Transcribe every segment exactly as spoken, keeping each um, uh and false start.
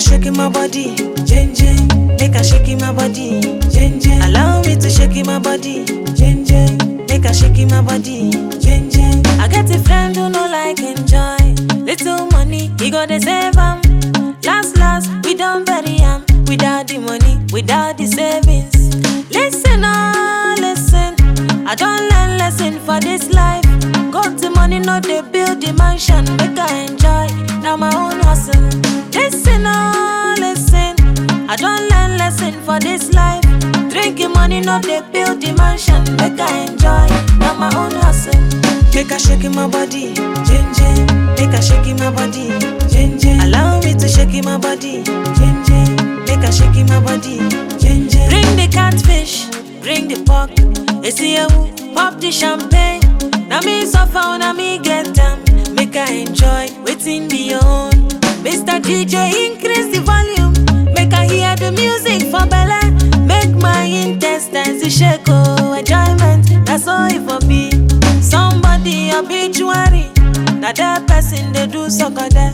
shake my body, jen jen. Make a shake my body, jen jen. Allow me to shake my body, jen jen. Make a shake my body, jen jen. I get a friend who no like enjoy. Little money, he got the save am. Last last, we don't bury am. Without the money, without the savings. Listen, oh, listen. I don't learn lesson for this life. Got the money, no they build the mansion. Make I enjoy, now my own hustle. Listen, oh, listen. I don't learn lesson for this life. Drinking money, no they build the mansion. Make I enjoy, now my own hustle. Make a shake my body, jen jen. Make a shake my body, jen jen. Allow me to shake my body, jen jen. Make a shake my body, jen jen. Bring the catfish, bring the pork. It's here, pop the champagne. Now me suffer, now me get them. Make I enjoy, waiting beyond. Mister D J, increase the volume. Make I hear the music for Bella. Make my intestines shake, oh, enjoyment. That's all it for me. Somebody obituary, now that person they do sucker there.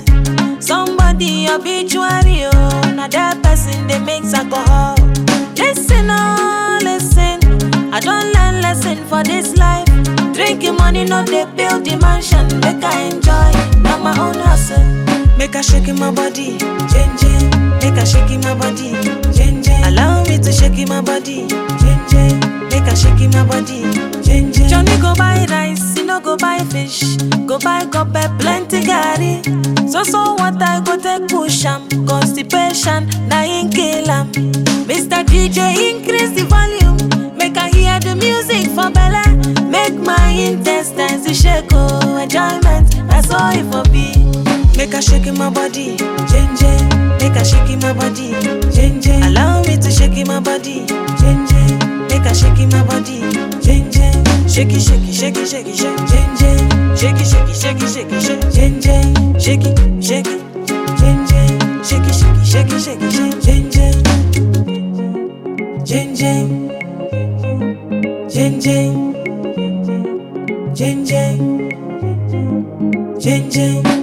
Somebody obituary, oh, now that person they make alcohol. Listen, oh, listen. I don't learn lesson for this life. Drinking money, no they build the mansion. Make I enjoy, now my own hustle. Make a shake my body, jen jen. Make a shake my body, jen jen. Allow me to shake my body, jen jen. Make a shake my body, jen jen. Johnny go buy rice, he no go buy fish. Go buy cup plenty gari. So so what I go take push am. Constipation, na in kill am. Mister D J, increase the volume. Make I hear the music for Bella. Make my intestines shake, oh, enjoyment. That's all it for me. Make a shake my body, jen jen. Make a shake my body, jen jen. Allow me to shake my body, jen jen. Make a shake my body, jen jen. Shake it, shake it, shake it, shake it, shake it, jen jen. Shake it, shake it, shake it, shake it, shake it, jen jen. Shake it, shake it, jen jen. Shake it, shake it, shake it, shake it, shake it, jen jen. Jen jen. Jen jen. Jen jen. Jen jen.